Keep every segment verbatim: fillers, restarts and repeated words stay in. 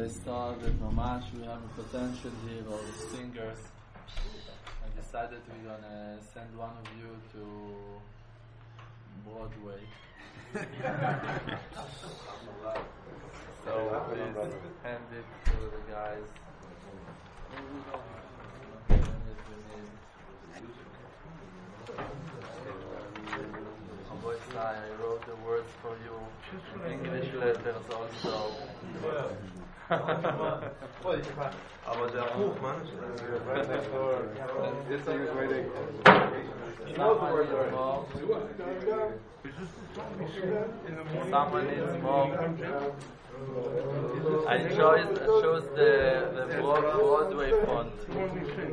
I saw that Mamash, we have a potential here, all the singers. I decided we're gonna send one of you to Broadway. So please hand it to the guys. I wrote the words for you in English letters also. Aber der Buch, man. Jetzt ist es waiting. Someone needs more. I chose, chose the, the Broadway font. I don't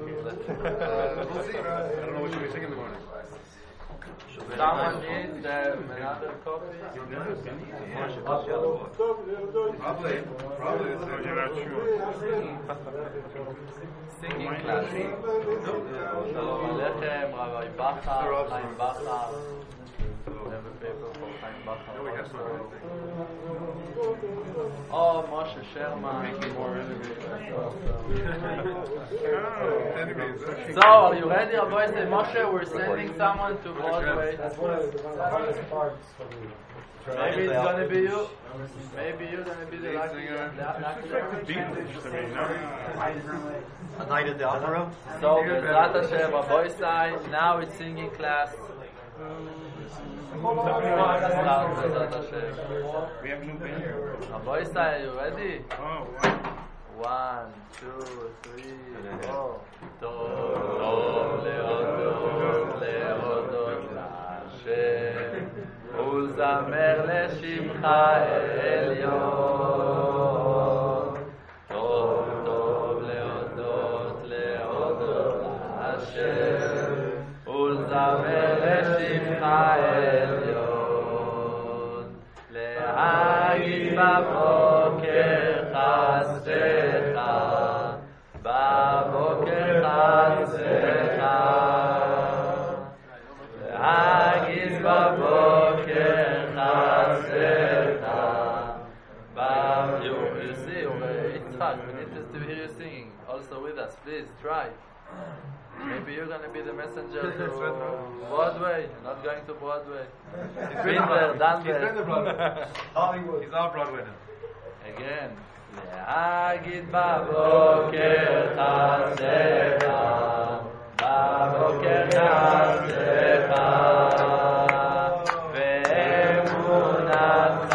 know what you're singing in the morning. Someone needs uh, another copy? Probably, probably. You're not sure. Singing class. Shalom Aleichem, Rabbi Bachar, Chaim Bachar. We have a paper for Chaim Bachar. Oh, Moshe Sherman. Making more enemies. So, are you ready, Rabbi? Say, Moshe, we're sending someone to Broadway. Maybe it's gonna be you. Maybe you're gonna be the lucky one. A night at the opera. So, Bezrat Hashem, Rabbi Say, now it's singing class. We have new band. Rabbi Say, are you ready? Oh, One, two, three, four. Tov leodot leodot Hashem ולזמר לשמך עליון. טוב טוב להודות להודות להשם ולזמר לשמך עליון. להגיד בבוקר חסדך, בבוקר חסדך, להגיד בבוקר חסדך. You see, Yitzhak, we need to hear you singing also with us. Please try. Maybe you're going to be the messenger to Broadway. You're not going to Broadway. He's been there, done there. He's been to Broadway. Hollywood. He's out Broadway now. Again. להגיד בבוקר חסדך, בבוקר חסדך, ואמונתך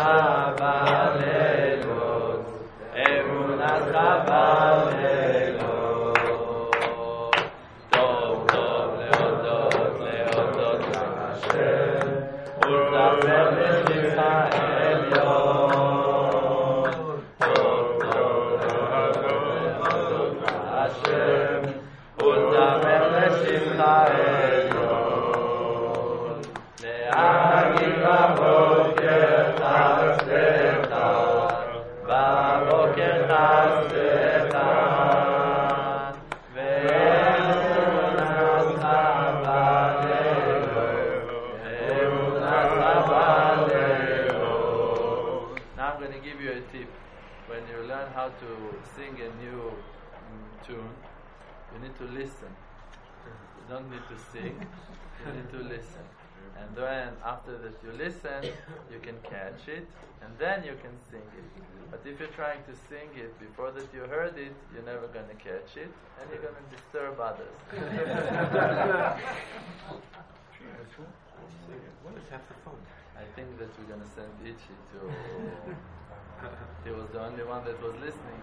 בלילות, אמונתך בלילות. טוב טוב להודות להודות להשם ולזמר לשמך עליון. ולזמר לשמך עליון. להגיד בבוקר חסדך, בבוקר חסדך, ואמונתך בלילות, אמונתך בלילות. Now I'm going to give you a tip. When you learn how to sing a new tune, you need to listen. You don't need to sing, you need to listen. And then after that you listen, you can catch it, and then you can sing it. But if you're trying to sing it before that you heard it, you're never going to catch it, and you're going to disturb others. What is half the fun? I think that we're going to send Ichi to... He was the only one that was listening.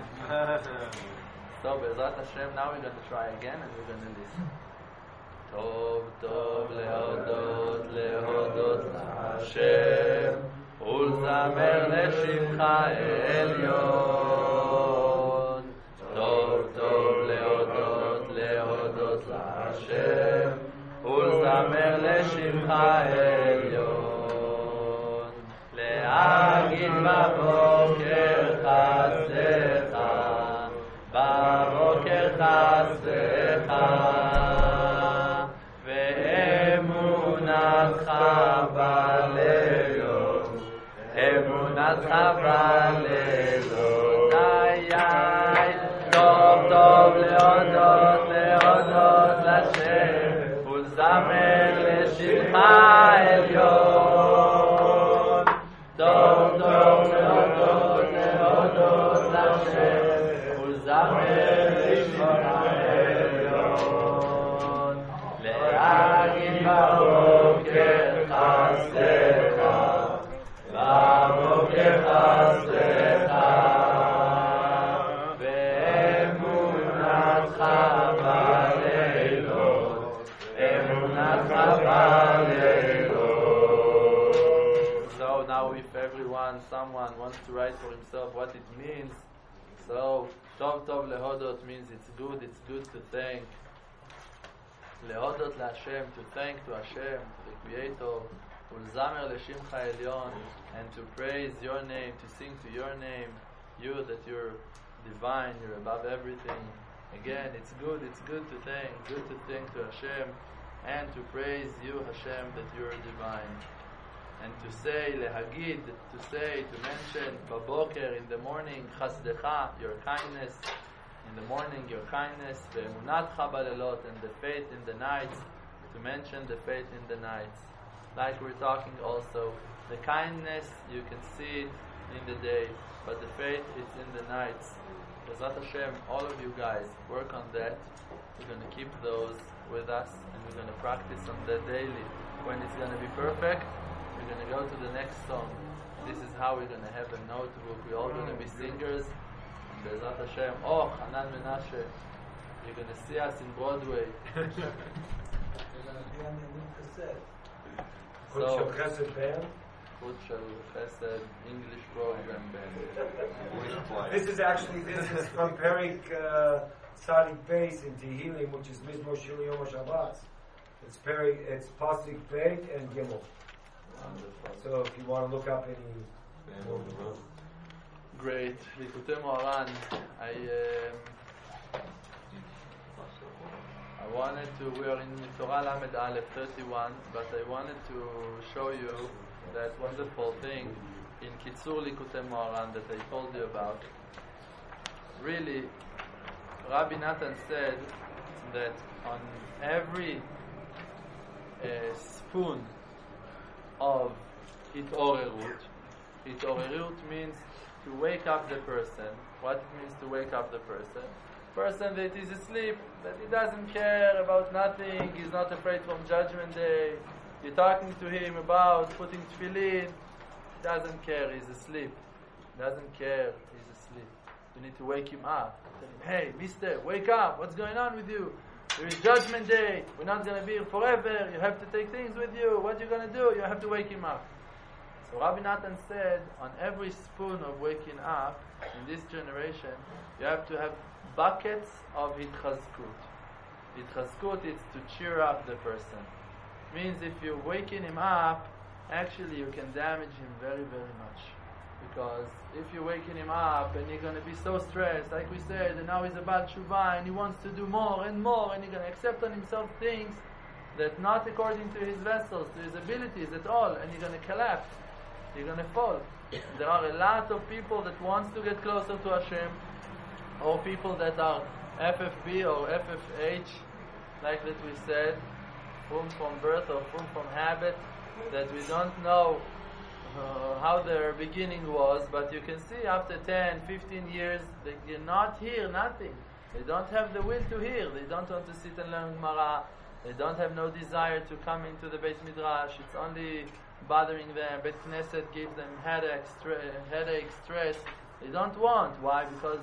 So, Bezrat Hashem, now we're going to try again and we're going to listen. טוב טוב להודות להודות להשם ולזמר לשמך עליון. טוב טוב להודות להודות להשם ולזמר לשמך עליון. להגיד בבוקר חסדך, בבוקר חסדך, ואמונתך בלילות, אמונתך בלילות. Hashem Uzamer Lishon Ha'elyon Le'agid b'boker chasdecha b'boker chasdecha ve'emunatcha b'leilot emunatcha b'leilot. So now if everyone, someone wants to write for himself what it means, so Tov Tov Lehodot means it's good, it's good to thank. Lehodot LaHashem, to thank to Hashem, to the Creator. Ulzamer Leshimcha Elyon, and to praise your name, to sing to your name, you that you're divine, you're above everything. Again, it's good, it's good to thank, good to thank to Hashem, and to praise you, Hashem, that you're divine. And to say, lehagid, to say, to mention, baboker, in the morning, chasdecha, your kindness, in the morning, your kindness, ve'emunatcha balelot, and the faith in the nights, to mention the faith in the nights. Like we're talking also, the kindness, you can see it in the day, but the faith, it's in the nights. Bezrat Hashem, all of you guys, work on that. We're going to keep those with us, and we're going to practice on that daily. When it's going to be perfect, we're going to go to the next song. This is how we're going to have a notebook. We're all going to be singers. And Bezrat Hashem, oh, Hanan Menashe, you're going to see us in Broadway. They're going to be on the new cassette. Good Shel Chesed band. Good Shel Chesed English program band. This is actually this is from Perik uh, Tzadik Beis in Tehillim, which is Mizmor Shel Yom HaShabbat. It's Perik, it's Pasuk Beit and Gimel. Wonderful. So if you want to look up any. Great. Likutei Moharan. I um, I wanted to, we are in Torah Lamed Aleph thirty-one, but I wanted to show you that wonderful thing in Kitzur Likutei Moharan that I told you about. Really, Rabbi Natan said that on every uh, spoon of Hitorerut, Hitorerut means to wake up the person. What it means to wake up the person? Person that is asleep, that he doesn't care about nothing, he's not afraid from Judgment Day. You're talking to him about putting tefillin, he doesn't care, he's asleep. Doesn't care, he's asleep. You need to wake him up. Tell him, hey, mister, wake up, what's going on with you? There is Judgment Day, we're not going to be here forever, you have to take things with you, what are you going to do? You have to wake him up. So Rabbi Natan said, on every spoon of waking up, in this generation, you have to have buckets of Hitchazkut. Hitchazkut is to cheer up the person. Means if you're waking him up, actually you can damage him very, very much. Because if you're waking him up and you're going to be so stressed, like we said, and now he's about Shuvah and he wants to do more and more, and he's going to accept on himself things that not according to his vessels, to his abilities at all, and you're going to collapse. You're going to fall. There are a lot of people that wants to get closer to Hashem, or people that are F F B or F F H, like that we said, from from birth or from from habit, that we don't know uh, how their beginning was, but you can see after ten, fifteen years, they cannot hear nothing. They don't have the will to hear. They don't want to sit and learn Gemara. They don't have no desire to come into the Beit Midrash. It's only bothering them. Beit Knesset gives them headache, stre- headache, stress. They don't want. Why? Because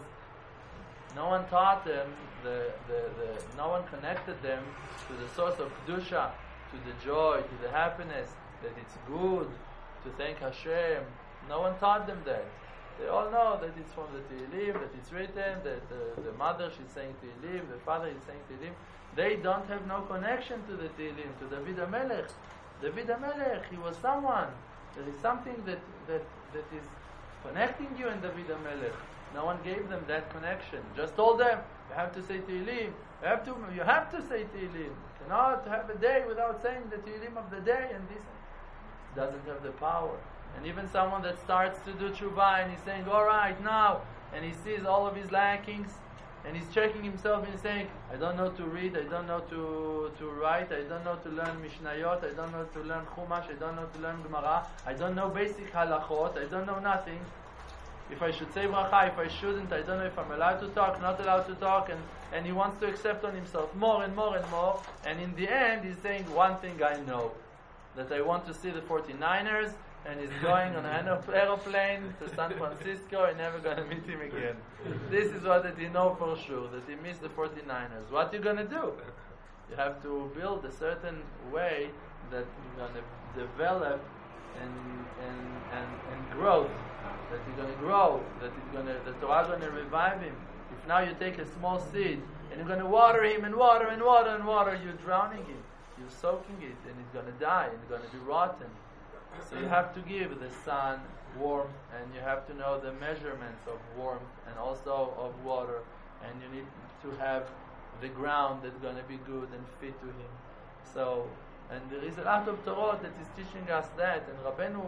no one taught them, the, the, the, no one connected them to the source of Kedusha, to the joy, to the happiness, that it's good to thank Hashem. No one taught them that. They all know that it's from the Tehillim, that it's written, that the, the mother, she's saying Tehillim, the father is saying Tehillim. They don't have no connection to the Tehillim, to David HaMelech. David HaMelech, he was someone. There is something that, that, that is connecting you and David HaMelech. No one gave them that connection. Just told them, you have to say Tehillim. You have to, you have to say Tehillim. You cannot have a day without saying the Tehillim of the day, and this doesn't have the power. And even someone that starts to do tshuva and he's saying, all right, now, and he sees all of his lackings, and he's checking himself and he's saying, I don't know to read, I don't know to, to write, I don't know to learn Mishnayot, I don't know to learn Chumash, I don't know to learn Gemara, I don't know basic halachot, I don't know nothing. if I should say bracha, if I shouldn't, I don't know if I'm allowed to talk, not allowed to talk, and, and he wants to accept on himself more and more and more, and in the end he's saying, one thing I know, that I want to see the forty-niners, and he's going on an aeroplane to San Francisco and never going to meet him again. This is what that he know for sure, that he missed the forty-niners. What you going to do? You have to build a certain way that you're going to develop and and, and, and growth, that you're going to grow, that it's going to, the Torah is going to revive him. If now you take a small seed and you're going to water him and water and water and water, you're drowning him. You're soaking it and it's going to die and it's going to be rotten. So you have to give the sun warmth, and you have to know the measurements of warmth and also of water, and you need to have the ground that's going to be good and fit to him. So, and there is a lot of Torah that is teaching us that, and Rabbeinu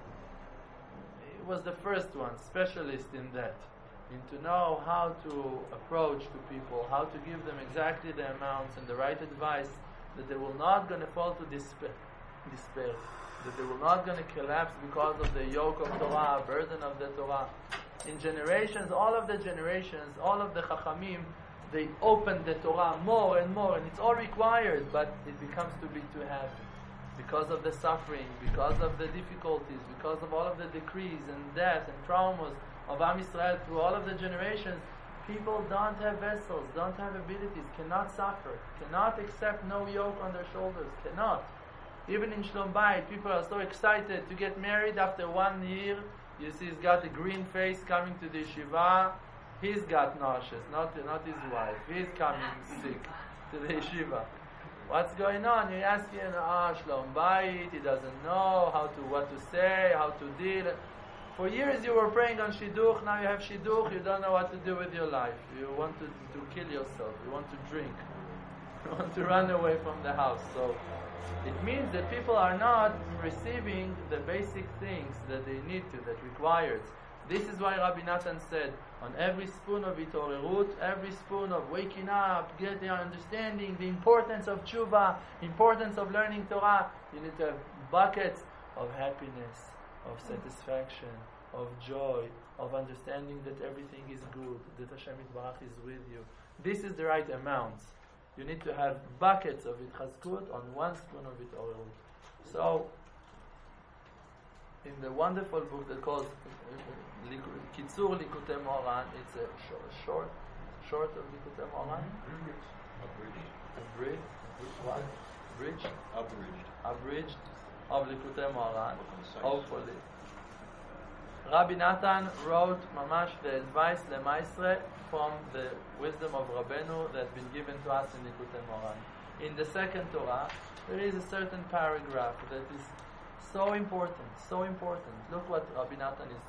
was the first one, specialist in that, in to know how to approach to people, how to give them exactly the amounts and the right advice, that they will not going to fall to despair, despair. that they will not going to collapse because of the yoke of Torah, burden of the Torah. In generations, all of the generations, all of the Chachamim, they open the Torah more and more, and it's all required, but it becomes to be too heavy. Because of the suffering, because of the difficulties, because of all of the decrees and death and traumas of Am Yisrael through all of the generations, people don't have vessels, don't have abilities, cannot suffer, cannot accept no yoke on their shoulders, cannot. Even in Shlom Bayit, people are so excited to get married after one year. You see, he's got a green face coming to the yeshiva. He's got nauseous, not not his wife. He's coming sick to the yeshiva. What's going on? You ask him, ah, Shlom Bayit. He doesn't know how to what to say, how to deal. For years you were praying on shidduch. Now you have shidduch. You don't know what to do with your life. You want to to kill yourself. You want to drink. You want to run away from the house. So it means that people are not receiving the basic things that they need to, that requires. This is why Rabbi Natan said, on every spoon of Itorerut, every spoon of waking up, getting understanding the importance of tshuva, importance of learning Torah, you need to have buckets of happiness, of satisfaction, of joy, of understanding that everything is good, that Hashem Yitbarach is with you. This is the right amounts. You need to have buckets of Itchazkut on one spoon of Itorerut. So, in the wonderful book that calls Kitzur Likutei Moharan, it's a short, short, short of Likutei Moharan. Abridged. Abridged. What? Bridged. Abridged. Abridged of Likutei Moharan. Hopefully. Rabbi Natan wrote mamash the advice lemaisre from the wisdom of Rabbeinu that's been given to us in Likutei Moharan. In the second Torah, there is a certain paragraph that is so important, so important. Look what Rabbi Natan is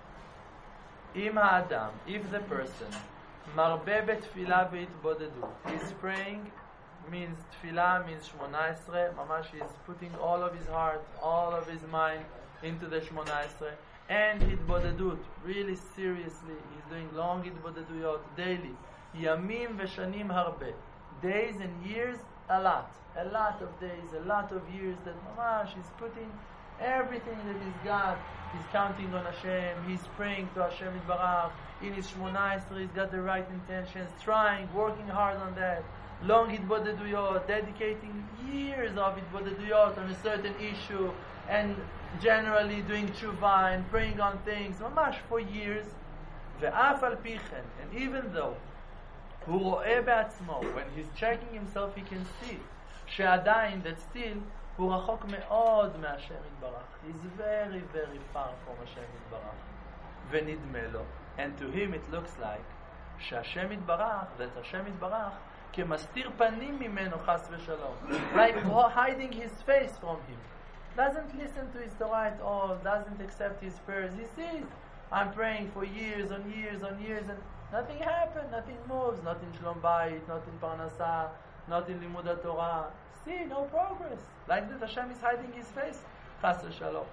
saying. Im ha'adam, if the person, marbe betfilah v'itbodedut, is praying, means tfilah, means shmona esrei, mamash is putting all of his heart, all of his mind into the shmona esrei, and hitbodedut, really seriously, he's doing long hitbodeduyot daily. Yamim v'shanim harbe, days and years, a lot, a lot of days, a lot of years that mamash is putting everything that he's got. He's counting on Hashem, he's praying to Hashem Yitbarach, in his shmona esrei, he's got the right intentions, trying, working hard on that. Long hitbodeduyot, dedicating years of hitbodeduyot on a certain issue, and generally doing tshuva and praying on things, mamash for years. Ve'af al pichen, and even though hu ro'eh be'atzmo, when he's checking himself, he can see she'adayin, that still hu rachok me'od me'Hashem Yitbarach. He's very, very far from Hashem Yitbarach. Ve'nidme lo, and to him it looks like she'Hashem Yitbarach, that Hashem Yitbarach kemastir panim mimeno chas v'shalom, like hiding his face from him. Doesn't listen to his Torah at all, doesn't accept his prayers. He sees, I'm praying for years on years on years, and nothing happened, nothing moves, not in Shlom Bayit, not in Parnasah, not in Limud Torah. See, no progress. Like that, Hashem is hiding his face. Chas v'shalom.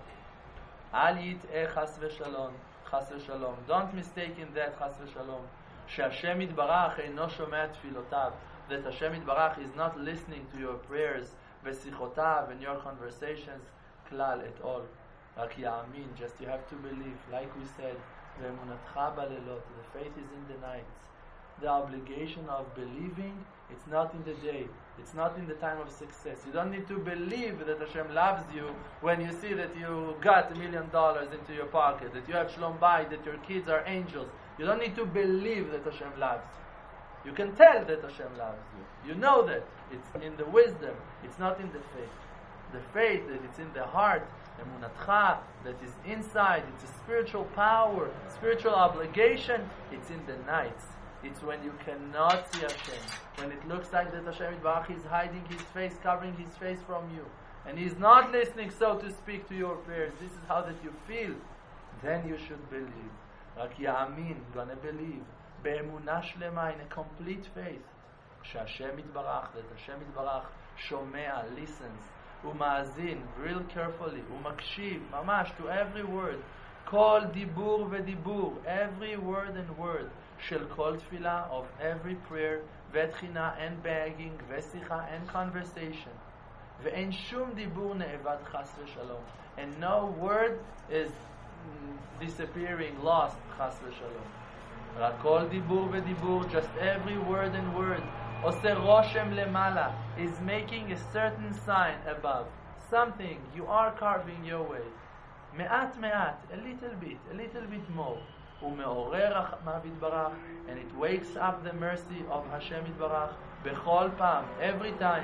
Al yit'eh chas v'shalom. Chas v'shalom. Don't mistake in that, chas v'shalom. She'Hashem Yitbarach eino shomea tfilotav. That Hashem Yitbarach is not listening to your prayers, v'sichotav, and your conversations, klal, at all. Like ya'amin, just you have to believe. Like we said, Ve'emunatcha balelot. The faith is in the nights. The obligation of believing, it's not in the day. It's not in the time of success. You don't need to believe that Hashem loves you when you see that you got a million dollars into your pocket, that you have shalom bayit, that your kids are angels. You don't need to believe that Hashem loves you. You can tell that Hashem loves you. You know that. It's in the wisdom. It's not in the faith. The faith that it's in the heart, emunatcha, that is inside. It's a spiritual power, spiritual obligation. It's in the nights. It's when you cannot see Hashem, when it looks like that Hashem Yitbarach is hiding His face, covering His face from you, and He's not listening, so to speak, to your prayers. This is how that you feel. Then you should believe. Rak ya'amin, gonna believe. Be'emunah shlema, in a complete faith. Sh'Hashem Yitbarach, that Hashem Yitbarach shomea, listens, uma'azin, real carefully, u'makshiv, mamash, to every word. Kol dibur ve'dibur, every word and word. Shel kol tefillah, of every prayer, ve'tchina, and begging, ve'sicha, and conversation. Ve'en shum dibur ne'evad chas v'shalom, and no word is mm, disappearing, lost, chas v'shalom. Rak kol dibur ve'dibur, just every word and word. Oseh roshem lemala, is making a certain sign above. Something, you are carving your way. Me'at me'at, a little bit, a little bit more. ומעורר רחמיו יתברך, and it wakes up the mercy of Hashem יתברך בכל פעם, every time.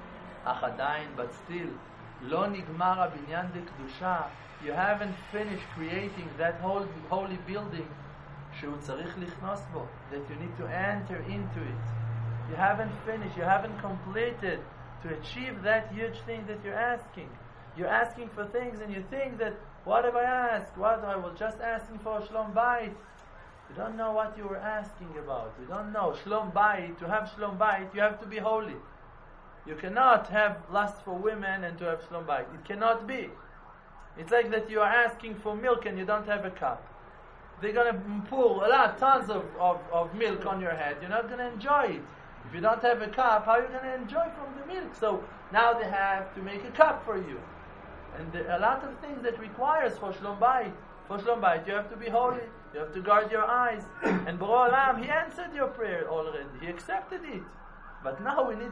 אך עדיין, but still, לא נגמר הבניין דקדושה, you haven't finished creating that whole holy building שהוא צריך לכנוס בו, that you need to enter into it. You haven't finished, you haven't completed to achieve that huge thing that you're asking. You're asking for things and you think that, what have I asked? What I was just asking for shalom bayit. You don't know what you were asking about. You don't know. Shalom bayit, to have shalom bayit, you have to be holy. You cannot have lust for women and to have shalom bayit. It cannot be. It's like that you are asking for milk and you don't have a cup. They're going to pour a lot, tons of, of, of milk on your head. You're not going to enjoy it. If you don't have a cup, how are you going to enjoy from the milk? So now they have to make a cup for you. And there are a lot of things that requires for Shalom Bayit. For Shalom Bayit, you have to be holy. You have to guard your eyes. And Borei Olam, He answered your prayer already. He accepted it. But now we need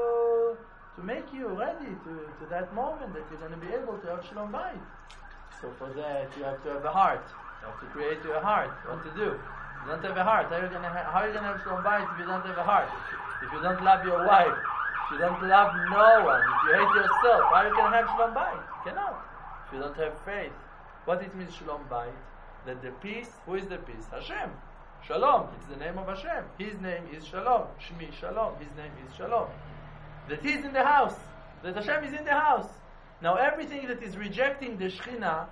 to to make you ready to, to that moment that you're going to be able to have Shalom Bayit. So for that, you have to have a heart. You have to create your heart. What to do? You don't have a heart. How are you going to ha- how are you going to have Shalom Bayit if you don't have a heart? If you don't love your wife, if you don't love no one, if you hate yourself, how are you going to have Shalom Bayit? You cannot. If you don't have faith. What it means Shalom Bayit? That the peace, who is the peace? Hashem. Shalom, it's the name of Hashem. His name is Shalom. Shmi Shalom, His name is Shalom. That He's in the house. That Hashem is in the house. Now everything that is rejecting the Shekhinah,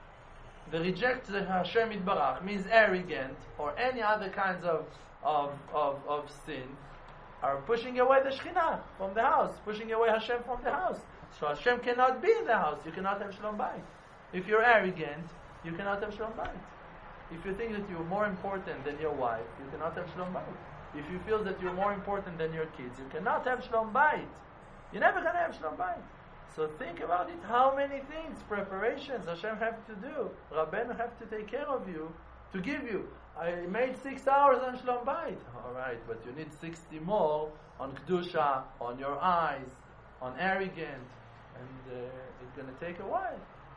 the reject the Hashem Yitbarach, means arrogant, or any other kinds of, of, of, of sin, are pushing away the Shekhinah from the house, pushing away Hashem from the house. So Hashem cannot be in the house. You cannot have Shalom Bayit. If you're arrogant, you cannot have Shalom Bayit. If you think that you're more important than your wife, you cannot have Shalom Bayit. If you feel that you're more important than your kids, you cannot have Shalom Bayit. You're never going to have Shalom Bayit. So think about it. How many things, preparations Hashem have to do? Rabbeinu have to take care of you to give you. I made six hours on Shalom Bayit. All right, but you need sixty more on Kedusha, on your eyes, on arrogant, and uh, it's going to take a while.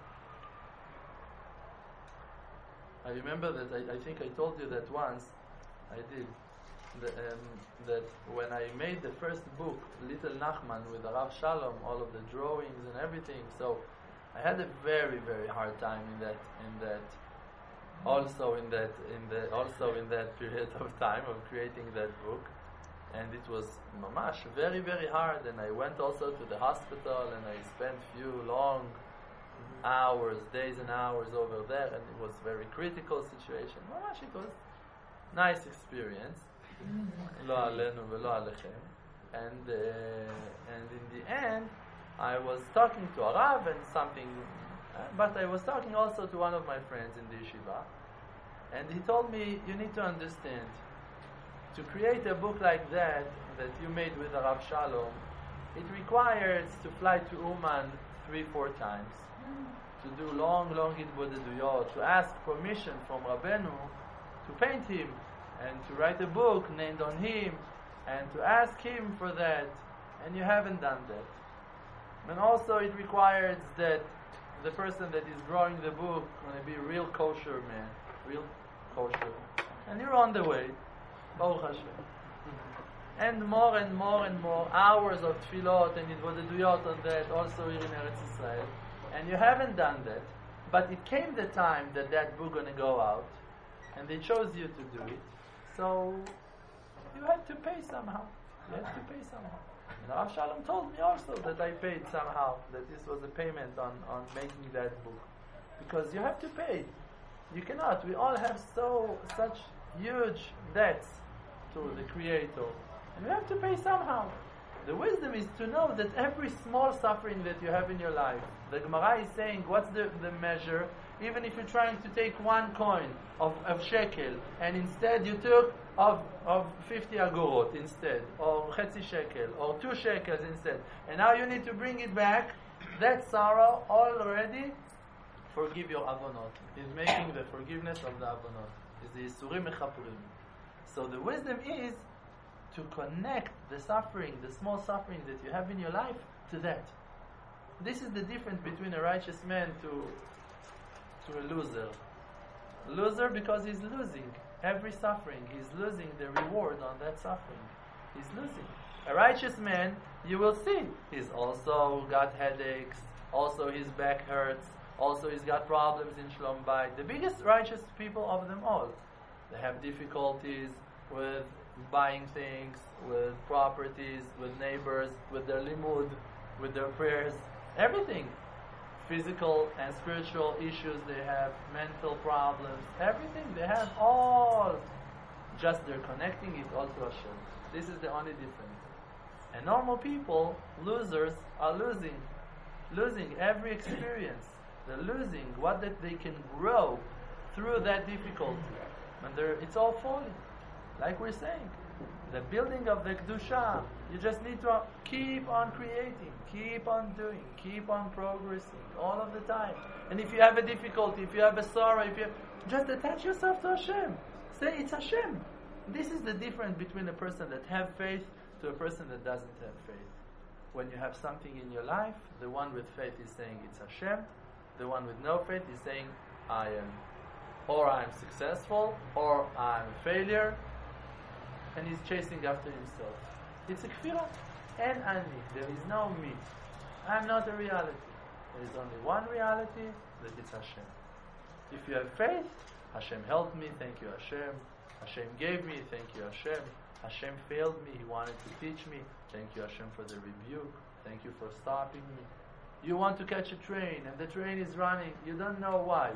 I remember that I, I think I told you that once. I did. The, um, that when I made the first book, Little Nachman, with Rav Shalom, all of the drawings and everything, so I had a very, very hard time in that, in that, also in that, in the, also in that period of time of creating that book, and it was mamash very, very hard. And I went also to the hospital, and I spent few long hours, days and hours over there, and it was a very critical situation. Mamash, it was nice experience. Lo alenu velo alechem. And uh, and in the end, I was talking to a Rav and something, uh, but I was talking also to one of my friends in the yeshiva, and he told me, you need to understand, to create a book like that that you made with the Rav Shalom, it requires to fly to Uman three, four times, to do long, long hitbodeduyot, to ask permission from Rabbeinu to paint him and to write a book named on him and to ask him for that, and you haven't done that. And also it requires that the person that is drawing the book going to be a real kosher man, real kosher, and you're on the way, Baruch Hashem. And more and more and more hours of tefillot and hitbodeduyot on that, also here in Eretz Israel, and you haven't done that, but it came the time that that book going to go out, and they chose you to do it, so you had to pay somehow. You had to pay somehow. And Rav Shalom told me also that I paid somehow, that this was a payment on, on making that book. Because you have to pay. You cannot. We all have so such huge debts to the Creator. And you have to pay somehow. The wisdom is to know that every small suffering that you have in your life, the Gemara is saying, what's the, the measure? Even if you're trying to take one coin of, of shekel, and instead you took of of fifty agorot instead, or chetzi shekel, or two shekels instead, and now you need to bring it back, that sorrow already forgive your avonot. Is making the forgiveness of the avonot. Is the yisurim mechapurim. So the wisdom is to connect the suffering, the small suffering that you have in your life, to that. This is the difference between a righteous man to to a loser. Loser because he's losing every suffering. He's losing the reward on that suffering. He's losing. A righteous man, you will see, he's also got headaches, also his back hurts, also he's got problems in Shlom Bayit. The biggest righteous people of them all, they have difficulties with buying things, with properties, with neighbors, with their limud, with their prayers, everything. Physical and spiritual issues they have, mental problems, everything they have, all just they're connecting it all to Hashem. This is the only difference. And normal people, losers, are losing losing every experience. They're losing what that they can grow through that difficulty. And they're, it's all falling. Like we're saying, the building of the Kedusha, you just need to keep on creating, keep on doing, keep on progressing all of the time. And if you have a difficulty, if you have a sorrow, if you just attach yourself to Hashem. Say it's Hashem. This is the difference between a person that have faith to a person that doesn't have faith. When you have something in your life, the one with faith is saying it's Hashem. The one with no faith is saying I am, or I'm successful, or I'm a failure. And he's chasing after himself. It's a kfirah. And ani. There is no me. I'm not a reality. There is only one reality, that it's Hashem. If you have faith, Hashem helped me, thank you Hashem. Hashem gave me, thank you Hashem. Hashem failed me, He wanted to teach me, thank you Hashem for the rebuke. Thank you for stopping me. You want to catch a train, and the train is running, you don't know why.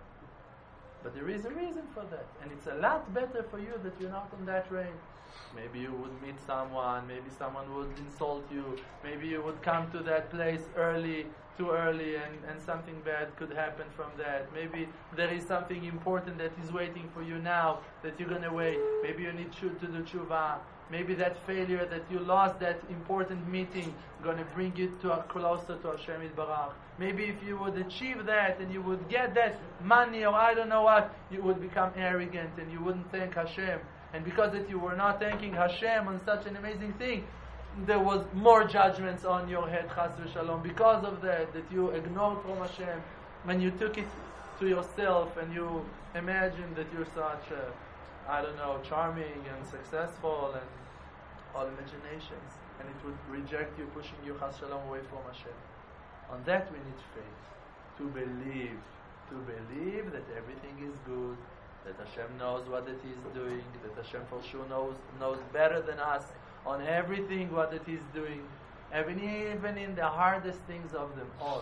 But there is a reason for that. And it's a lot better for you that you're not on that train. Maybe you would meet someone, maybe someone would insult you, maybe you would come to that place early, too early, and, and something bad could happen from that. Maybe there is something important that is waiting for you now that you're going to wait. Maybe you need to, to do tshuva. Maybe that failure that you lost that important meeting going to bring you to a closer to Hashem Yitbarach. Maybe if you would achieve that and you would get that money or I don't know what, you would become arrogant and you wouldn't thank Hashem. And because that you were not thanking Hashem on such an amazing thing, there was more judgments on your head, chas v'shalom, because of that, that you ignored from Hashem, when you took it to yourself and you imagined that you're such a, I don't know, charming and successful and all imaginations, and it would reject you, pushing you, chas v'shalom, away from Hashem. On that we need faith, to believe, to believe that everything is good, that Hashem knows what it is doing, that Hashem for sure knows knows better than us on everything what it is doing, even, even in the hardest things of them all.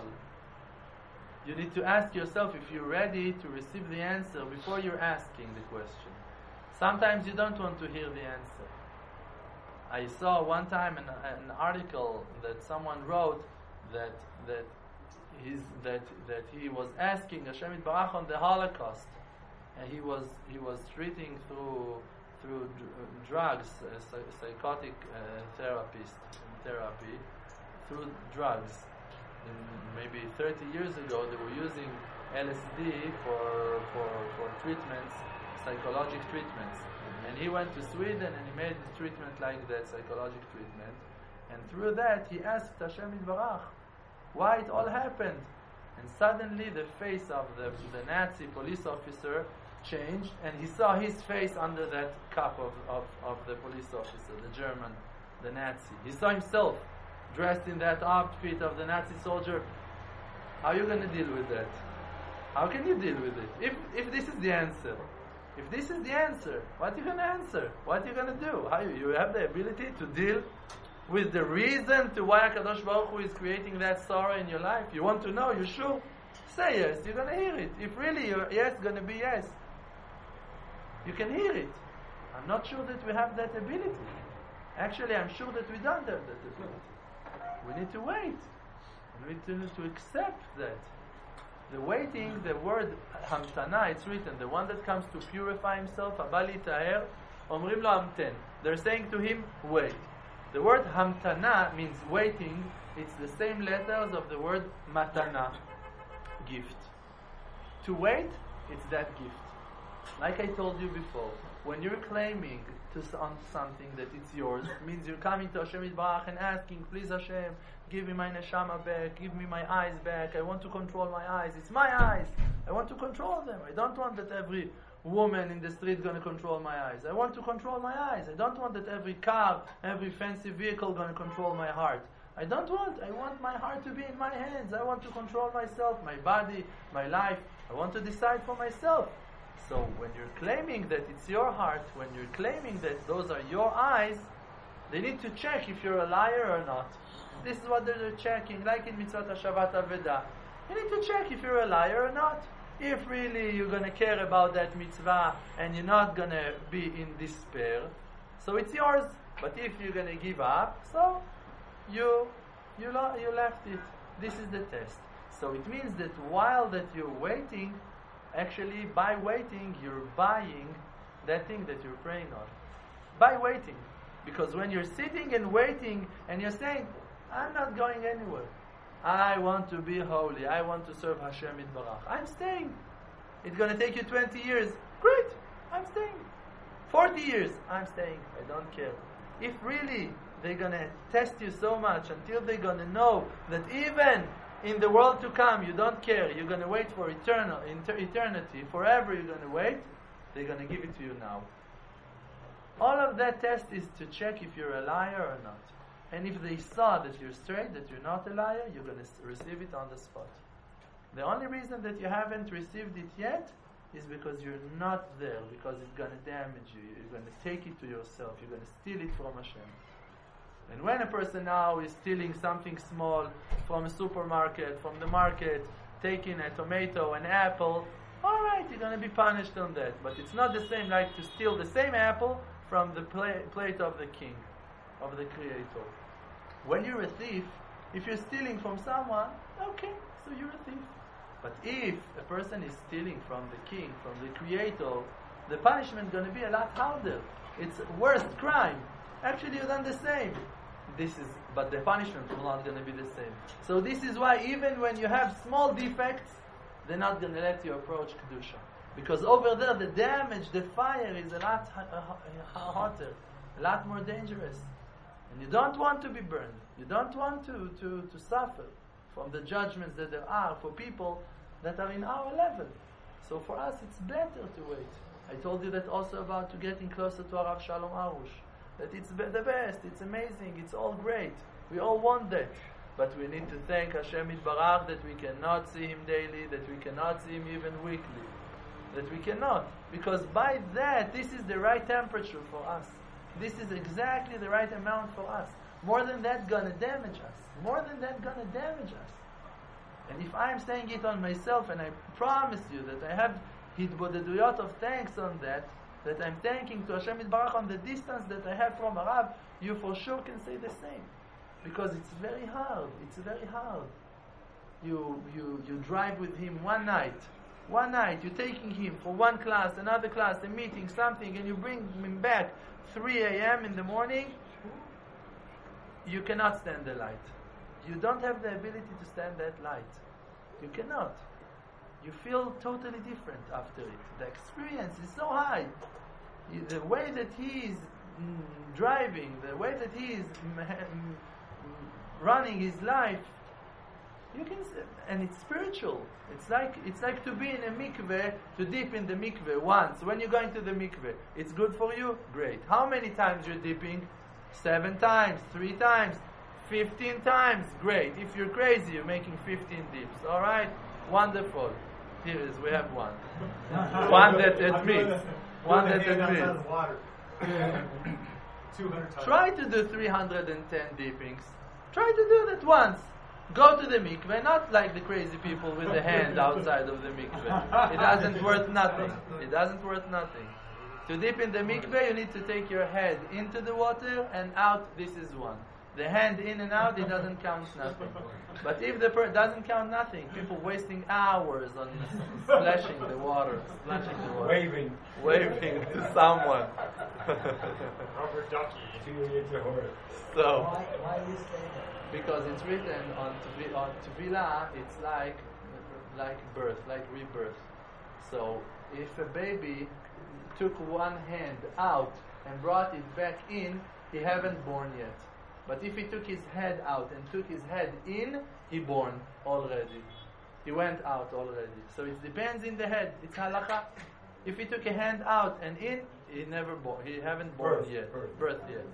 You need to ask yourself if you're ready to receive the answer before you're asking the question. Sometimes you don't want to hear the answer. I saw one time an, an article that someone wrote that that he's, that that he was asking Hashem Yitbarach on the Holocaust. And he was he was treating through through dr- drugs, uh, psych- psychotic uh, therapist therapy through drugs, in maybe thirty years ago, they were using L S D for, for, for treatments, psychologic treatments. And he went to Sweden and he made the treatment like that, psychologic treatment. And through that, he asked Hashem Yitbarach why it all happened. And suddenly the face of the, the Nazi police officer changed, and he saw his face under that cap of, of, of the police officer, the German, the Nazi. He saw himself dressed in that outfit of the Nazi soldier. How are you going to deal with that? How can you deal with it? If, if this is the answer, if this is the answer, what are you going to answer? What are you going to do? How you, you have the ability to deal with the reason to why HaKadosh Baruch Hu is creating that sorrow in your life? You want to know? You sure? Say yes. You're going to hear it. If really your yes is going to be yes, you can hear it. I'm not sure that we have that ability. Actually, I'm sure that we don't have that ability. We need to wait. We need to, to accept that. The waiting, the word hamtana, it's written, the one that comes to purify himself, abali ta'er, omrim lo hamten. They're saying to him, wait. The word hamtana means waiting. It's the same letters of the word matana, gift. To wait, it's that gift. Like I told you before, when you're claiming to on something that it's yours, means you're coming to Hashem Yitbarach and asking, please Hashem, give me my neshama back, give me my eyes back, I want to control my eyes, it's my eyes, I want to control them. I don't want that every woman in the street is going to control my eyes. I want to control my eyes. I don't want that every car, every fancy vehicle going to control my heart. I don't want, I want my heart to be in my hands. I want to control myself, my body, my life. I want to decide for myself. So when you're claiming that it's your heart, when you're claiming that those are your eyes, they need to check if you're a liar or not. This is what they're checking, like in Mitzvot HaShabbat Aveda. You need to check if you're a liar or not. If really you're going to care about that mitzvah and you're not going to be in despair, so it's yours. But if you're going to give up, so you you lo- you left it. This is the test. So it means that while that you're waiting, actually by waiting you're buying that thing that you're praying on. By waiting. Because when you're sitting and waiting and you're saying, I'm not going anywhere, I want to be holy, I want to serve Hashem Yitbarach, I'm staying. It's going to take you twenty years. Great, I'm staying. forty years, I'm staying. I don't care. If really they're going to test you so much until they're going to know that even in the world to come you don't care, you're going to wait for eternal, inter- eternity, forever you're going to wait, they're going to give it to you now. All of that test is to check if you're a liar or not. And if they saw that you're straight, that you're not a liar, you're going to receive it on the spot. The only reason that you haven't received it yet is because you're not there, because it's going to damage you. You're going to take it to yourself. You're going to steal it from Hashem. And when a person now is stealing something small from a supermarket, from the market, taking a tomato, an apple, all right, you're going to be punished on that. But it's not the same like to steal the same apple from the pla- plate of the king, of the Creator. When you're a thief, if you're stealing from someone, okay, so you're a thief. But if a person is stealing from the king, from the Creator, the punishment is going to be a lot harder. It's worst crime. Actually, you've done the same. This is, but the punishment is not going to be the same. So this is why even when you have small defects, they're not going to let you approach Kedusha. Because over there, the damage, the fire is a lot hotter, a lot more dangerous. And you don't want to be burned. You don't want to, to, to suffer from the judgments that there are for people that are in our level. So for us, it's better to wait. I told you that also about to getting closer to Arav Shalom Arush. That it's be- the best, it's amazing, it's all great. We all want that. But we need to thank Hashem Yitbarach that we cannot see Him daily, that we cannot see Him even weekly. That we cannot. Because by that, this is the right temperature for us. This is exactly the right amount for us. More than that, gonna damage us. More than that, gonna damage us. And if I'm saying it on myself, and I promise you that I have hitbodeduyot of thanks on that, that I'm thanking to Hashem Yitbarach on the distance that I have from Arav, you for sure can say the same. Because it's very hard. It's very hard. You, you, you drive with him one night. One night, you're taking him for one class, another class, a meeting, something, and you bring him back three a.m. in the morning. You cannot stand the light. You don't have the ability to stand that light. You cannot. You feel totally different after it. The experience is so high. You, the way that he is mm, driving, the way that he is mm, mm, running his life, you can, s- and it's spiritual. It's like it's like to be in a mikveh, to dip in the mikveh once. When you're going to the mikveh, it's good for you. Great. How many times you're dipping? Seven times, three times, fifteen times. Great. If you're crazy, you're making fifteen dips. All right. Wonderful. Here is we have one. One that admits. One that admits. two hundred times. Try to do three hundred ten dippings. Try to do that once. Go to the mikveh, not like the crazy people with the hand outside of the mikveh. It doesn't worth nothing. It doesn't worth nothing. To dip in the mikveh, you need to take your head into the water and out. This is one. The hand in and out, it doesn't count nothing. But if the per doesn't count nothing, people wasting hours on splashing the water, splashing the water, Waving. waving to someone. Rubber ducky. So. Why, why do you say that? Because it's written on tevi- on Tevilah, it's like like birth, like rebirth. So if a baby took one hand out and brought it back in, he haven't born yet. But if he took his head out and took his head in, he born already. He went out already. So it depends in the head. It's halakha. If he took a hand out and in, he never born. He haven't born Birth, yet. birth. Birth yet.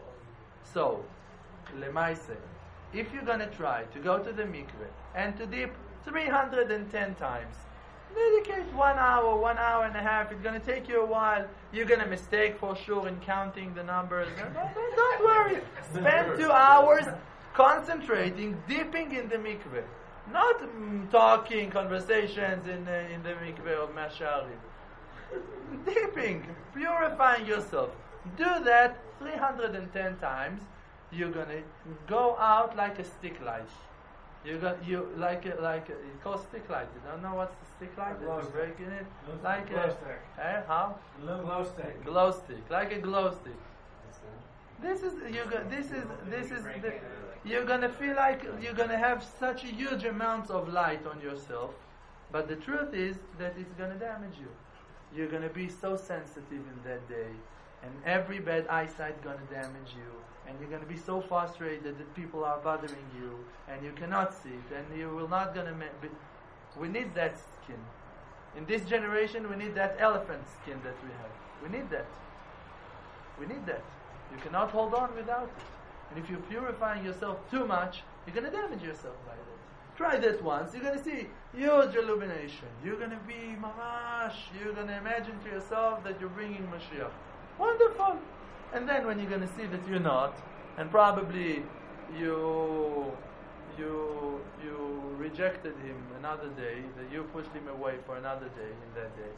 So, lemaise, if you're gonna try to go to the mikveh and to dip three hundred ten times, dedicate one hour, one hour and a half. It's gonna take you a while. You're gonna mistake for sure in counting the numbers. No, no, no, don't worry. Spend two hours concentrating, dipping in the mikveh, not mm, talking conversations in uh, in the mikveh of Mashari. Dipping, purifying yourself. Do that three hundred ten times. You're gonna go out like a stick light. You got you like a, like a, it's called stick light. You don't know what's the stick light? Glow That you stick. break in it, Glow stick. like Glow a stick. eh, how Glow stick. glow stick, like a glow stick. This is you. Go, this is this is the, you're gonna feel like you're gonna have such a huge amount of light on yourself, but the truth is that it's gonna damage you. You're gonna be so sensitive in that day, and every bad eyesight gonna damage you, and you're gonna be so frustrated that people are bothering you, and you cannot see it, and you will not gonna. Ma- be, we need that skin. In this generation, we need that elephant skin that we have. We need that. We need that. You cannot hold on without it. And if you're purifying yourself too much, you're going to damage yourself by that. Try that once. You're going to see huge illumination. You're going to be mamash. You're going to imagine to yourself that you're bringing Mashiach. Wonderful. And then when you're going to see that you're not, and probably you you you rejected him another day, that you pushed him away for another day in that day,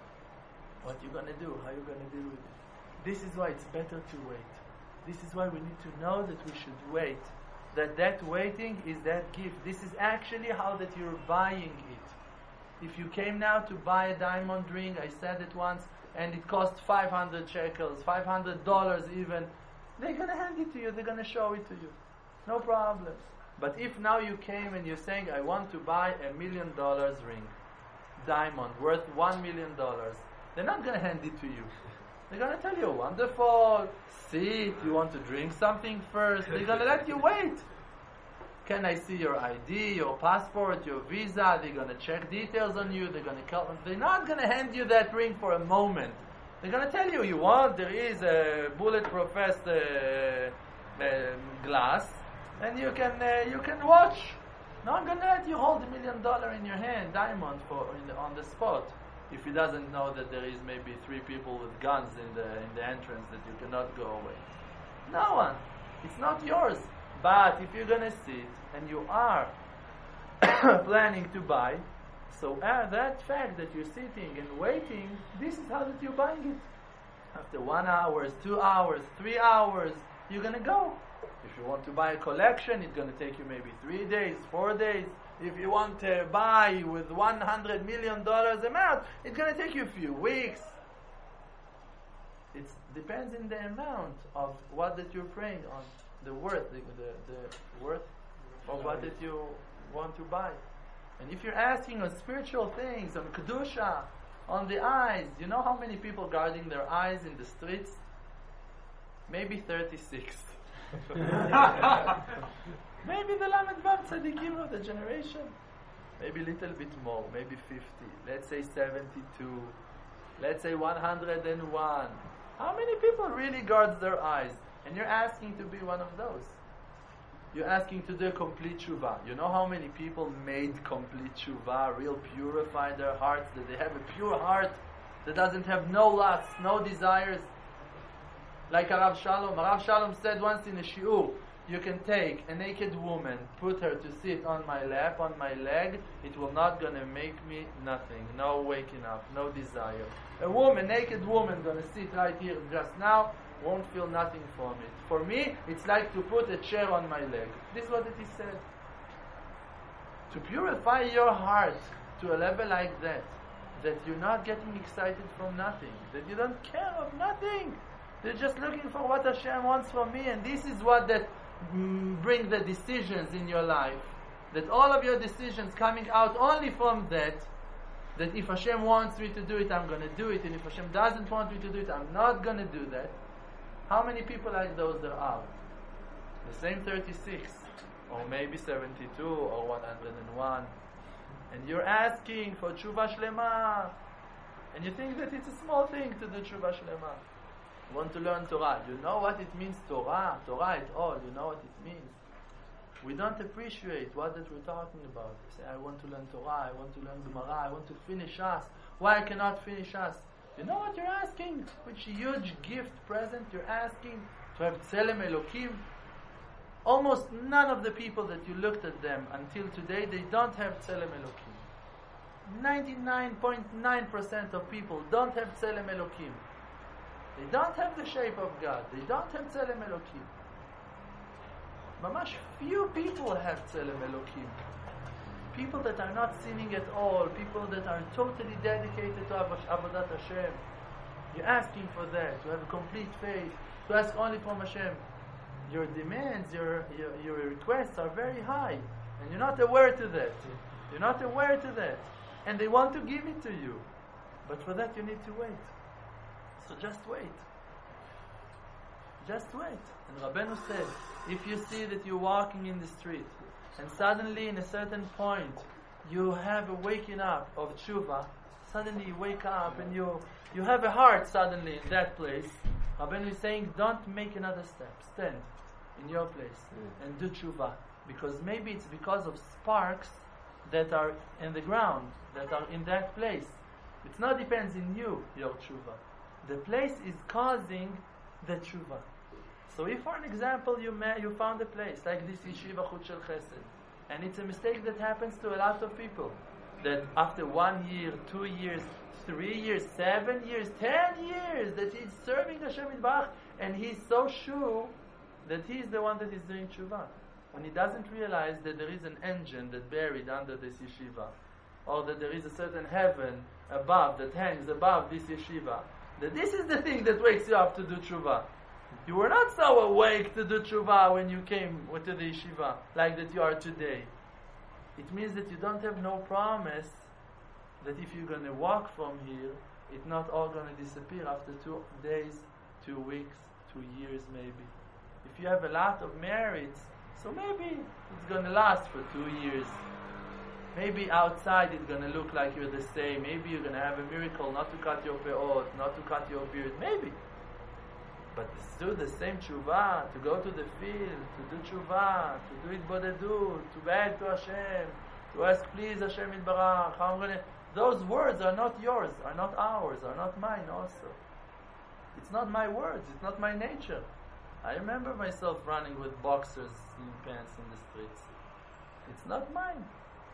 what you going to do? How you going to deal with it? This is why it's better to wait. This is why we need to know that we should wait. That that waiting is that gift. This is actually how that you're buying it. If you came now to buy a diamond ring, I said it once, and it cost five hundred shekels, five hundred dollars even, they're going to hand it to you, they're going to show it to you. No problem. But if now you came and you're saying, I want to buy a million dollars ring, diamond, worth one million dollars, they're not going to hand it to you. They're going to tell you, wonderful, sit, you want to drink something first. They're going to let you wait. Can I see your I D, your passport, your visa? They're going to check details on you. They're going to call. They're not going to hand you that ring for a moment. They're going to tell you, you want, there is a bulletproof vest uh, uh, glass, and you can uh, you can watch. No, I'm going to let you hold a million dollar in your hand, diamond, for in the, on the spot. If he doesn't know that there is maybe three people with guns in the in the entrance that you cannot go away. No one. It's not yours. But if you're gonna sit and you are planning to buy, so uh, that fact that you're sitting and waiting, this is how that you're buying it. After one hour, two hours, three hours, you're gonna go. If you want to buy a collection, it's gonna take you maybe three days, four days. If you want to buy with one hundred million dollars amount, it's going to take you a few weeks. It depends on the amount of what that you're praying on. The worth, the, the, the worth, or what that you want to buy. And if you're asking on spiritual things, on kedusha, on the eyes, you know how many people guarding their eyes in the streets? Maybe thirty-six. Maybe the Lamed Vav Tzadikim of the generation. Maybe a little bit more, maybe fifty. Let's say seventy-two. Let's say one hundred one. How many people really guard their eyes? And you're asking to be one of those. You're asking to do a complete tshuva. You know how many people made complete tshuva, real purify their hearts, that they have a pure heart that doesn't have no lusts, no desires? Like Arav Shalom. Arav Shalom said once in a shiur, you can take a naked woman, put her to sit on my lap, on my leg, it will not gonna make me nothing. No waking up, no desire. A woman, naked woman, gonna sit right here just now, won't feel nothing from it. For me, it's like to put a chair on my leg. This is what it is said. To purify your heart to a level like that, that you're not getting excited from nothing, that you don't care of nothing. They're just looking for what Hashem wants from me, and this is what that mm, bring the decisions in your life. That all of your decisions coming out only from that, that if Hashem wants me to do it, I'm going to do it, and if Hashem doesn't want me to do it, I'm not going to do that. How many people like those there are? The same thirty-six, or maybe seventy-two, or one hundred one. And you're asking for tshuva shlema, and you think that it's a small thing to do tshuva shlema. You want to learn Torah. You know what it means, Torah, Torah at all. You know what it means. We don't appreciate what that we're talking about. We say, I want to learn Torah, I want to learn Gemara, I want to finish us. Why I cannot finish us? You know what you're asking? Which huge gift present you're asking to have Tzelem Elokim? Almost none of the people that you looked at them until today, they don't have Tzelem Elokim. ninety-nine point nine percent of people don't have Tzelem Elokim. They don't have the shape of God. They don't have Tzelem Elokim. Mamash few people have Tzelem Elokim. People that are not sinning at all, people that are totally dedicated to Avodat Hashem. You're asking for that, to have a complete faith, to ask only from Hashem. Your demands, your, your, your requests are very high, and you're not aware to that. You're not aware to that. And they want to give it to you. But for that you need to wait. So just wait. Just wait. And Rabbeinu said, if you see that you're walking in the street, and suddenly in a certain point you have a waking up of tshuva, suddenly you wake up and you you have a heart suddenly in that place, Rabbeinu is saying, don't make another step. Stand in your place mm. and do tshuva. Because maybe it's because of sparks that are in the ground, that are in that place. It not depends in you, your tshuva. The place is causing the tshuva. So if, for an example, you may, you found a place like this Yeshiva Chut Shel Chesed, and it's a mistake that happens to a lot of people, that after one year, two years, three years, seven years, ten years, that he's serving Hashem Yitbarach, and he's so sure that he's the one that is doing tshuva, when he doesn't realize that there is an engine that buried under this yeshiva, or that there is a certain heaven above that hangs above this yeshiva, that this is the thing that wakes you up to do tshuva. You were not so awake to do tshuva when you came to the yeshiva like that you are today. It means that you don't have no promise that if you're going to walk from here, it's not all going to disappear after two days, two weeks, two years maybe. If you have a lot of merits, so maybe it's going to last for two years. Maybe outside it's going to look like you're the same. Maybe you're going to have a miracle not to cut your peot, not to cut your beard. Maybe. But to do the same tshuva, to go to the field, to do tshuva, to do it bodedut, to beg to Hashem, to ask please Hashem Yitbarach, how I'm gonna, those words are not yours, are not ours, are not mine also. It's not my words, it's not my nature. I remember myself running with boxers in pants in the streets. It's not mine.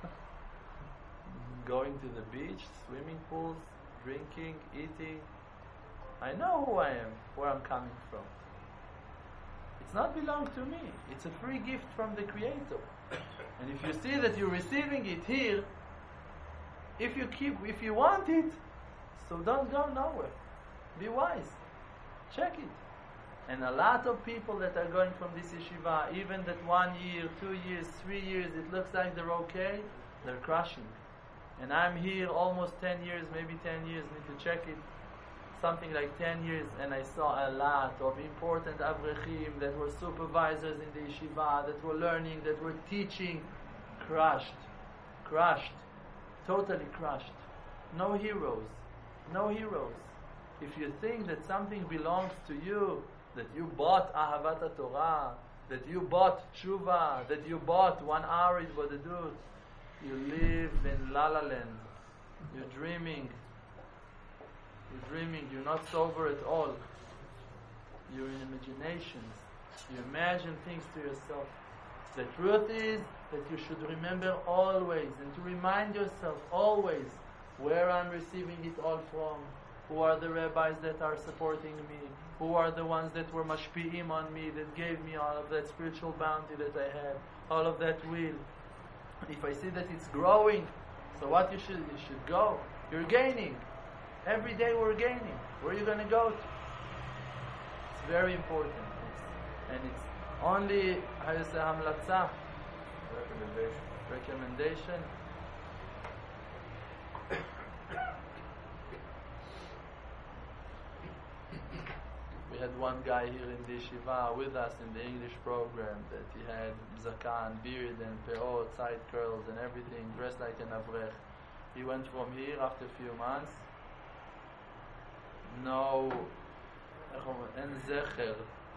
Going to the beach, swimming pools, drinking, eating. I know who I am, where I'm coming from. It's not belong to me. It's a free gift from the Creator. And if you see that you're receiving it here, if you keep, if you want it, so don't go nowhere. Be wise. Check it. And a lot of people that are going from this yeshiva, even that one year, two years, three years, it looks like they're okay, they're crashing. And I'm here almost ten years, maybe ten years, need to check it, something like ten years, and I saw a lot of important avrechim that were supervisors in the yeshiva, that were learning, that were teaching, crushed, crushed, totally crushed. No heroes, no heroes. If you think that something belongs to you, that you bought Ahavat Torah, that you bought Tshuva, that you bought one hour in Bodedut, you live in La La Land. You're dreaming. You're dreaming. You're not sober at all. You're in imaginations. You imagine things to yourself. The truth is that you should remember always and to remind yourself always where I'm receiving it all from. Who are the rabbis that are supporting me? Who are the ones that were mashpi'im on me, that gave me all of that spiritual bounty that I had, all of that will? If I see that it's growing, so what you should you should go? You're gaining. Every day we're gaining. Where are you going to go to? It's very important. It's, and it's only, how you say, hamlatza? Recommendation. Recommendation. We had one guy here in the yeshiva with us in the English program that he had zakan, beard and peot, side curls and everything, dressed like an avrech. He went from here after a few months. No, en zecher,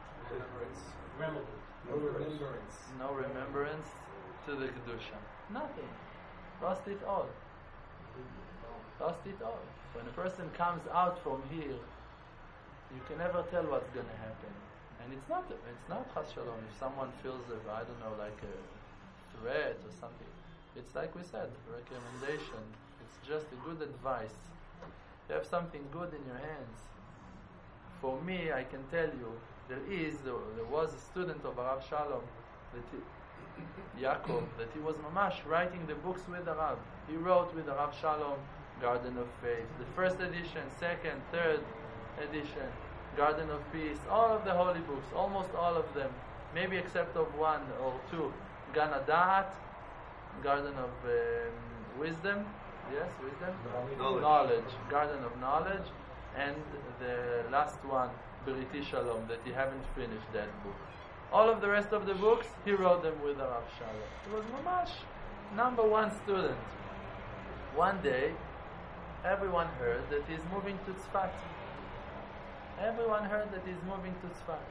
No remembrance. no remembrance to the kedusha. Nothing. Lost it all. Lost it all. When a person comes out from here, you can never tell what's going to happen. And it's not, it's not chas shalom. If someone feels, a, I don't know, like a threat or something, it's like we said, recommendation. It's just a good advice. You have something good in your hands. For me, I can tell you, there is, there, there was a student of Arav Shalom, that he, Yaakov, that he was mamash writing the books with the Rav. He wrote with the Arav Shalom, Garden of Faith, the first edition, second, third edition, Garden of Peace, all of the holy books, almost all of them, maybe except of one or two, Gan Hadaat, Garden of um, Wisdom, yes, Wisdom, Knowledge. knowledge, Garden of Knowledge, and the last one, Beriti Shalom, that he haven't finished that book. All of the rest of the books, he wrote them with Arav Shalom. He was mamash number one student. One day, everyone heard that he's moving to Tzfat. Everyone heard that he's moving to Tzfat.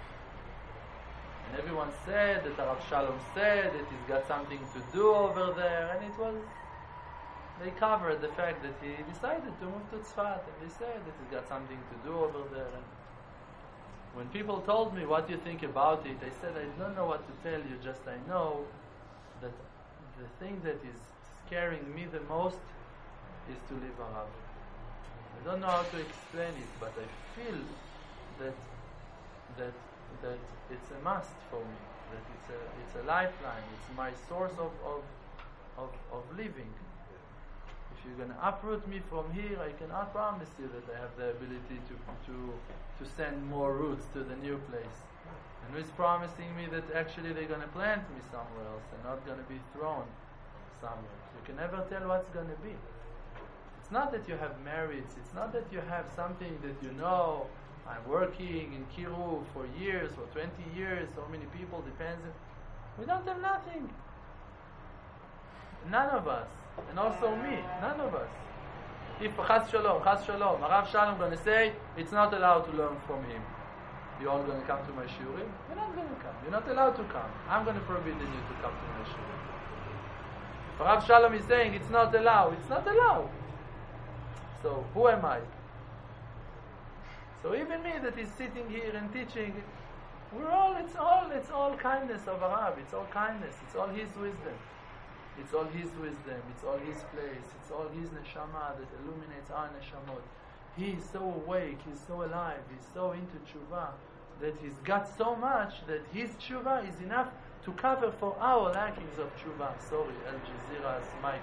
And everyone said that Arav Shalom said that he's got something to do over there, and it was, they covered the fact that he decided to move to Tzfat, and they said that he's got something to do over there. And when people told me, what do you think about it, I said, I don't know what to tell you, just I know that the thing that is scaring me the most is to leave Arav. I don't know how to explain it, but I feel that that that it's a must for me. That it's a it's a lifeline. It's my source of of of, of living. If you're going to uproot me from here, I cannot promise you that I have the ability to to to send more roots to the new place. And who's promising me that actually they're going to plant me somewhere else and not going to be thrown somewhere? You can never tell what's going to be. It's not that you have merits. It's not that you have something that you know. I'm working in Kiruv for years, for twenty years, so many people, depends. We don't have nothing. None of us. And also me. None of us. If Chas Shalom, Chas Shalom, Arav Shalom going to say, it's not allowed to learn from him. You all going to come to my shiurim? You're not going to come. You're not allowed to come. I'm going to forbid you to come to my shiurim. If Arav Shalom is saying, it's not allowed, it's not allowed. So, who am I? So even me that is sitting here and teaching, we're all, it's all, it's all kindness of Arav. It's all kindness. It's all his wisdom. It's all his wisdom. It's all his place. It's all his neshama that illuminates our neshamot. He is so awake. He's so alive. He's so into tshuva that he's got so much that his tshuva is enough to cover for our lackings of tshuva. Sorry, Al Jazeera's mic.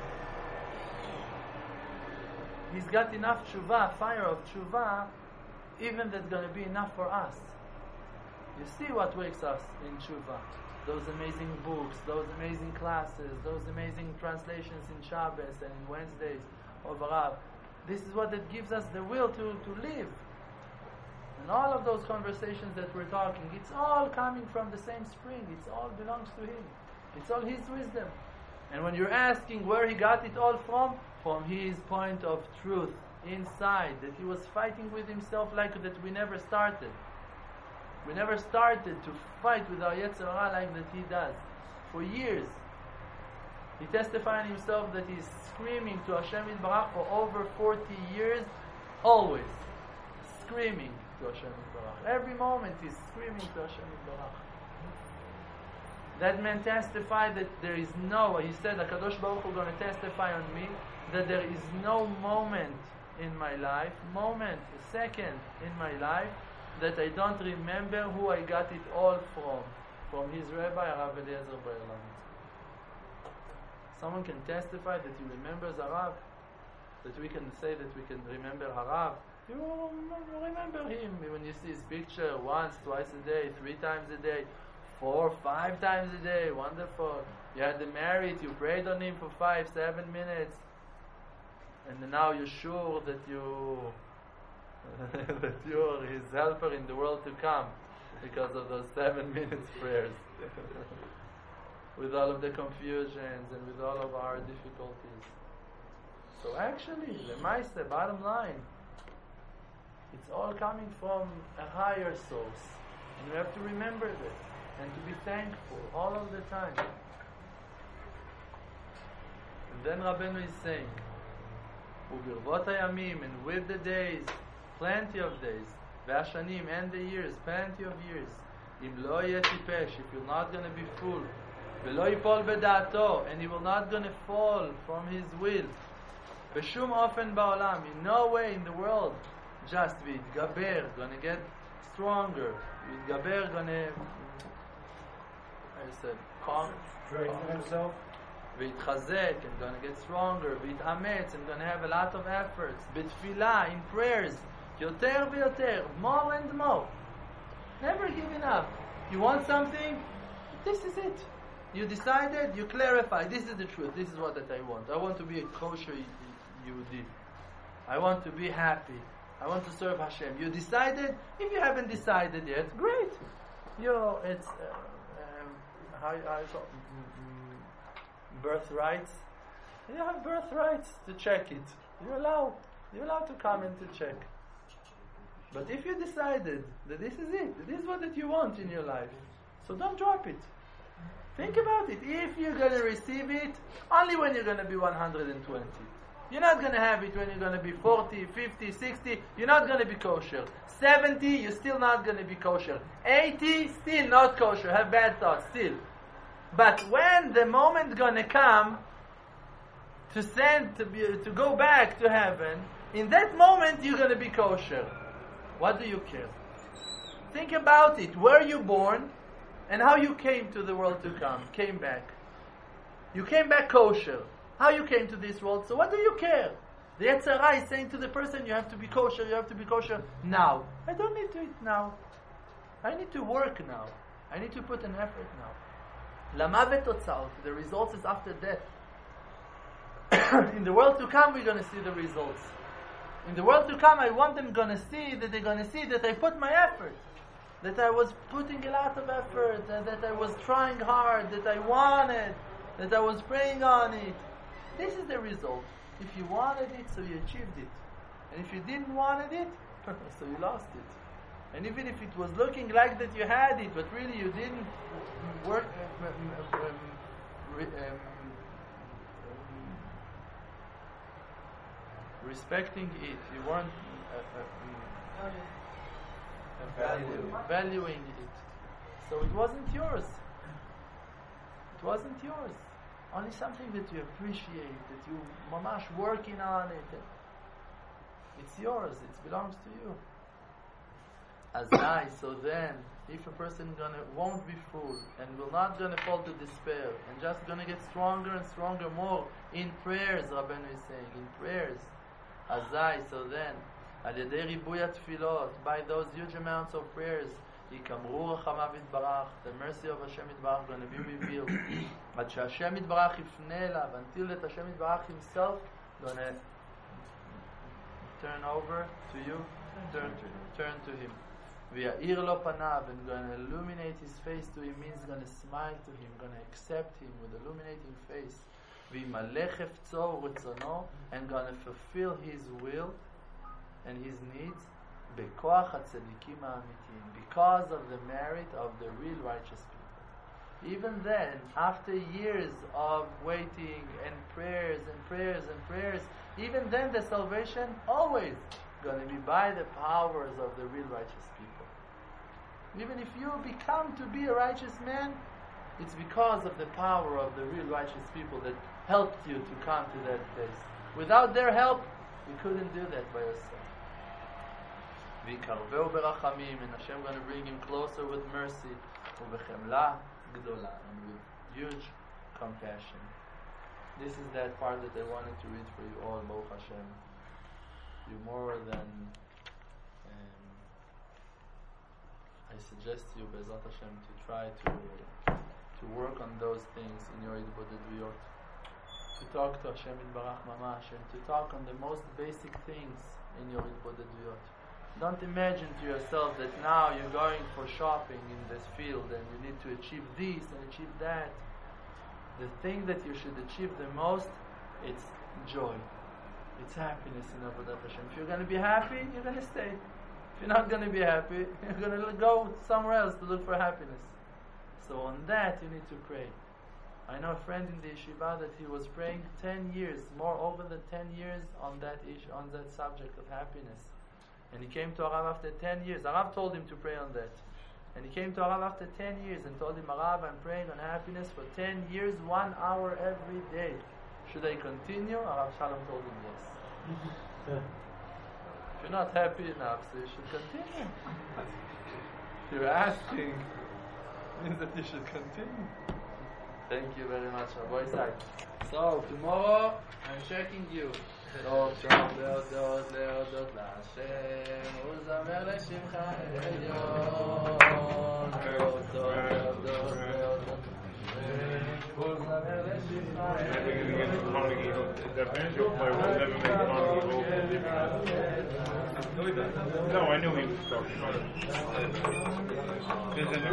He's got enough tshuva, fire of tshuva, even that's going to be enough for us. You see what wakes us in tshuva. Those amazing books, those amazing classes, those amazing translations in Shabbos and in Wednesdays of Rav. This is what it gives us the will to, to live. And all of those conversations that we're talking, it's all coming from the same spring. It all belongs to Him. It's all His wisdom. And when you're asking where He got it all from, from His point of truth inside, that He was fighting with Himself like that we never started. We never started to fight with our Yetzer Hara like that He does. For years. He testified Himself that He's screaming to Hashem Yitbarach for over forty years, always. Screaming to Hashem Yitbarach. Every moment He's screaming to Hashem Yitbarach. That man testified that there is no, he said, HaKadosh Baruch Hu going to testify on me, that there is no moment in my life, moment, a second in my life, that I don't remember who I got it all from, from his Rabbi, Rav Eliezer Be'elam. Someone can testify that he remembers Harav, that we can say that we can remember Harav. You remember him when you see his picture once, twice a day, three times a day, four, five times a day. Wonderful. You had him married, you prayed on him for five, seven minutes, and now you're sure that you that you're his helper in the world to come because of those seven minutes prayers. With all of the confusions and with all of our difficulties. So actually, the Maaseh, bottom line, it's all coming from a higher source. And we have to remember that and to be thankful all of the time. And then Rabbeinu is saying, Ubirvot hayamim, and with the days, plenty of days, Ve'ashanim, and the years, plenty of years, Im lo yeh tipesh, if you're not going to be full, Ve'lo yipol b'da'ato, and he will not going to fall from his will. B'shum ofen ba'olam, in no way in the world, just v'yitgaber, going to get stronger, v'yitgaber, going to, I said, calm, Strengthen himself. v'yitchazek, and going to get stronger, v'yitametz, and going to have a lot of efforts, b'tfilah, in prayers, yoter v'yoter, more and more, never giving up. You want something? This is it. You decided, you clarify, this is the truth, this is what that I want. I want to be a kosher Yehudi. I want to be happy. I want to serve Hashem. You decided? If you haven't decided yet, great. You know, it's, uh, um, how, how you call it? Birthrights. You have birthrights to check it. You're allowed. You're allowed to come and to check. But if you decided that this is it, this is what that you want in your life, so don't drop it. Think about it. If you're going to receive it, only when you're going to be one hundred twenty. You're not going to have it when you're going to be forty, fifty, sixty. You're not going to be kosher. seventy, you're still not going to be kosher. eighty, still not kosher. Have bad thoughts, still. But when the moment's going to come to send, to, be, to go back to heaven, in that moment you're going to be kosher. What do you care? Think about it. Were you born? And how you came to the world to come, came back. You came back kosher. How you came to this world, so what do you care? The Yetzer Hara is saying to the person, you have to be kosher, you have to be kosher now. I don't need to eat now. I need to work now. I need to put an effort now. Lama v'totzot, the results is after death. In the world to come, we're going to see the results. In the world to come, I want them going to see that they're going to see that I put my effort. That I was putting a lot of effort, and that I was trying hard, that I wanted, that I was praying on it. This is the result. If you wanted it, so you achieved it. And if you didn't want it, so you lost it. And even if it was looking like that you had it, but really you didn't work, um, um, um, um, respecting it, you weren't uh, uh, um, Valuing, valuing it. So it wasn't yours. It wasn't yours. Only something that you appreciate, that you mamash working on it. It's yours. It belongs to you. As I, so then, if a person gonna won't be full and will not gonna fall to despair and just gonna get stronger and stronger more in prayers, Rabbeinu is saying, in prayers. As I, so then, על ידי ריבוי התפילות, by those huge amounts of prayers, יקמרו רחמיו יתברך, the mercy of Hashem יתברך going to be revealed. עד שהשם יתברך יפנה אליו, until that Hashem יתברך himself going to turn over to you, turn to him. Turn to him. ויאיר לו פניו, and going to illuminate his face to him means going to smile to him, going to accept him with illuminating face. וימלא חפצו ורצונו, and going to fulfill his will and his needs בכוח הצדיקים האמיתיים, because of the merit of the real righteous people. Even then, after years of waiting and prayers and prayers and prayers, even then the salvation always going to be by the powers of the real righteous people. Even if you become to be a righteous man, it's because of the power of the real righteous people that helped you to come to that place. Without their help, you couldn't do that by yourself. ויקרבהו ברחמים, and Hashem going to bring him closer with mercy, ובחמלה גדולה, and with huge compassion. This is that part that I wanted to read for you all, Baruch Hashem. You more than um, I suggest you, Be'ezrat Hashem, to try to to work on those things in your Yitbodeduyot, to talk to Hashem Yitbarach Mamash, and to talk on the most basic things in your Yitbodeduyot. Don't imagine to yourself that now you're going for shopping in this field and you need to achieve this and achieve that. The thing that you should achieve the most, it's joy. It's happiness in Avodat Hashem. If you're going to be happy, you're going to stay. If you're not going to be happy, you're going to go somewhere else to look for happiness. So on that, you need to pray. I know a friend in the yeshiva that he was praying ten years, more over than ten years on that issue, on that subject of happiness. And he came to Arav after ten years. Arav told him to pray on that. And he came to Arav after ten years and told him, Arav, I'm praying on happiness for ten years, one hour every day. Should I continue? Arav Shalom told him yes. If you're not happy enough, so you should continue. If you're asking, means that you should continue. Thank you very much, Rabbi Isaac. So, tomorrow, I'm checking you. טוב טוב להודות להודות להשם ולזמר לשמך עליון. טוב טוב להודות להודות ולזמר לשמך No, I knew he was talking.